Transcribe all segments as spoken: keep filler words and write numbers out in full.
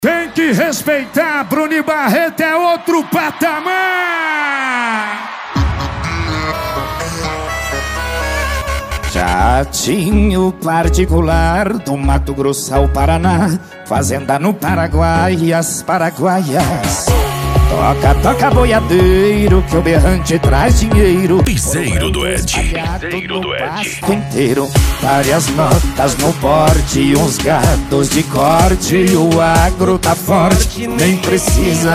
Tem que respeitar, Bruno Barreto é outro patamar. Jatinho particular do Mato Grosso ao Paraná, fazenda no Paraguai e as paraguaias. Toca, toca boiadeiro que o berrante traz dinheiro. Piseiro do Ed, piseiro do Ed inteiro, várias notas no porte e uns gatos de corte. E o agro tá forte, nem precisa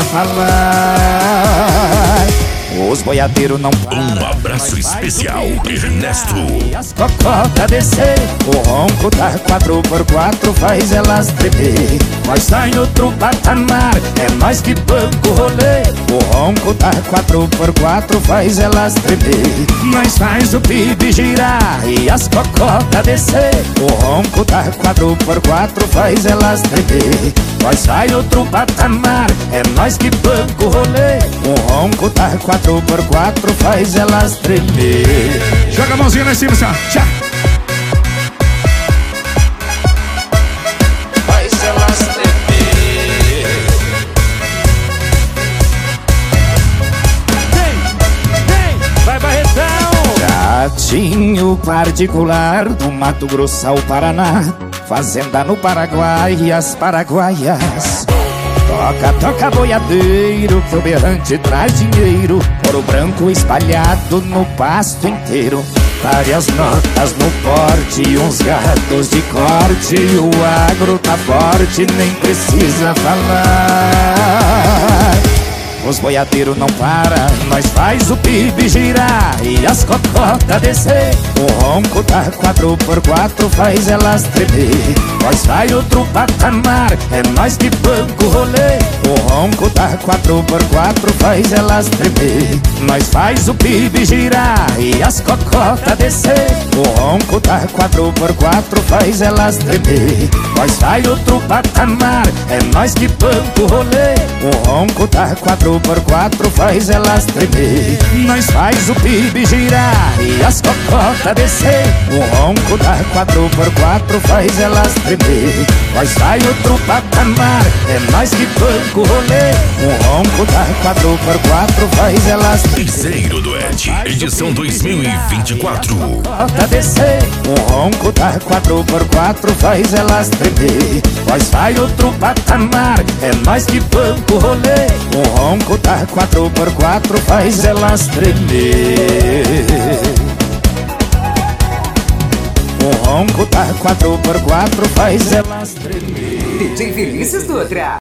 falar. Os boiadeiros não param. Um abraço especial, Ernesto. E as cocota descer, o ronco da quatro por quatro faz elas tremer. Nós sai no outro patamar, é nós que banco o rolê. O ronco da quatro por quatro faz elas tremer. Nós faz o P I B girar e as cocota descer. O ronco da quatro por quatro faz elas tremer. Nós sai no outro patamar, é nós que banco o rolê. O ronco da quatro por quatro faz elas tremer. Joga a mãozinha lá em cima, assim, ó. Tchá. Faz elas tremer. Vem, vem, vai Barretão. Jatinho particular do Mato Grosso ao Paraná, fazenda no Paraguai e as paraguaias. Toca, toca boiadeiro que o berrante traz dinheiro. Ouro branco espalhado no pasto inteiro, várias notas no porte e uns gatos de corte. E o agro tá forte, nem precisa falar. Os boiadeiros não param, nós faz o P I B girar e as cocota descer. O ronco da quatro por quatro faz elas tremer. Nós vai outro patamar, é nós que banco o rolê. O ronco da quatro por quatro faz elas tremer. Nós faz o P I B girar e as cocota descer. O ronco da quatro por quatro faz elas tremer. Nós vai outro patamar, é nós que banco o rolê. O ronco da quatro por quatro faz elas tremer. Nós faz o P I B girar e as cocota descer. O ronco da quatro por quatro faz elas tremer. Nós sai outro patamar, é nós que banco o rolê. O ronco da quatro por quatro faz elas tremer. Piseiro do Ed, edição dois mil e vinte e quatro. Cocota descer, o ronco da quatro por quatro faz elas tremer. Nós sai outro patamar, é nós que banco o rolê. O ronco da quatro por quatro faz elas tremer. O ronco da quatro por quatro faz elas tremer. D J Vinícius Dutra.